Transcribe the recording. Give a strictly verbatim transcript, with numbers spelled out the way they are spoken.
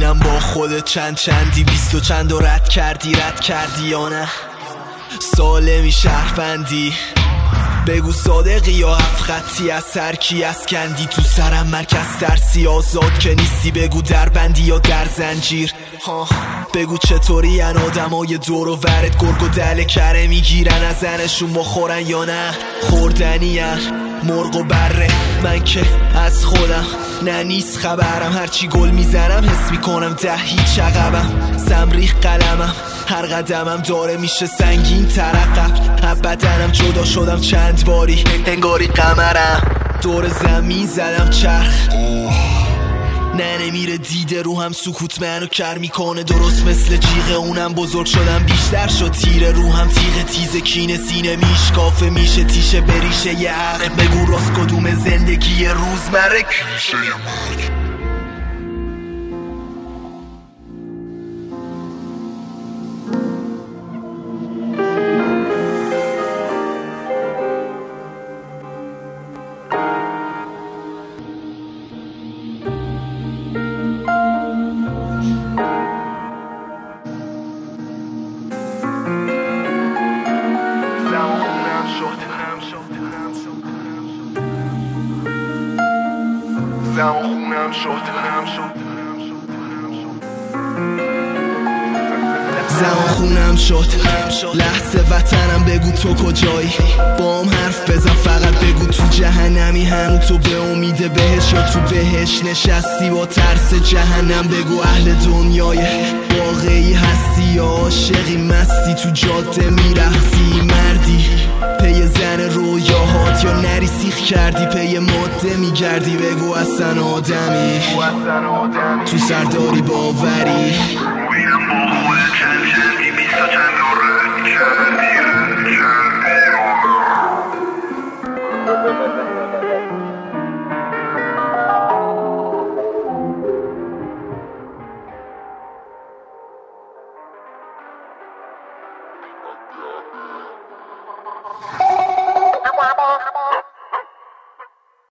ببینم با خودت چند چندی، بیست و چند و رد کردی رد کردی یا نه سالمی شهروندی. بگو صادقی یا هفت خطی از سرکی از کندی، تو سرم مرکز ترسی آزاد که نیستی. بگو در بندی یا در زنجیر ها. بگو چطوری ان آدمای دور و ورت گرگ و دل کره میگیرن از زنشون بخورن یا نه خوردنی ان مرغ و بره. من که از خودم نه نیست خبرم، هرچی گل میزنم حس میکنم ده هیچ عقبم. سمریخ قلمم هر قدمم داره میشه سنگین ترقب. از بدنم جدا شدم چند باری انگاری قمرم، دور زمین زدم چرخ. نه نمیره دیده رو هم سکوت منو کر میکنه، درست مثل جیغه اونم بزرگ شدم بیشتر شد تیره رو هم تیغه تیزه کینه سینه میشکافه میشه تیشه بریشه یه عقل. بگو راست کدوم زندگی روزمره کلیشه مرگ. دم و خونم شد زمان خونم شد لحظه وطنم. بگو تو کجایی بام حرف بزن فقط بگو تو جهنمی هنو تو به امید بهش یا تو بهش نشستی با ترس جهنم. بگو اهل دنیای واقعی هستی یا عاشقی مستی تو جاده میرخصی مردی پی زن رویاهات یا نری سیخ کردی پی ماده میگردی. بگو اصلا آدمی تو سرداری باوری بینم با خود چند چندی بیست و چند رو رد کردی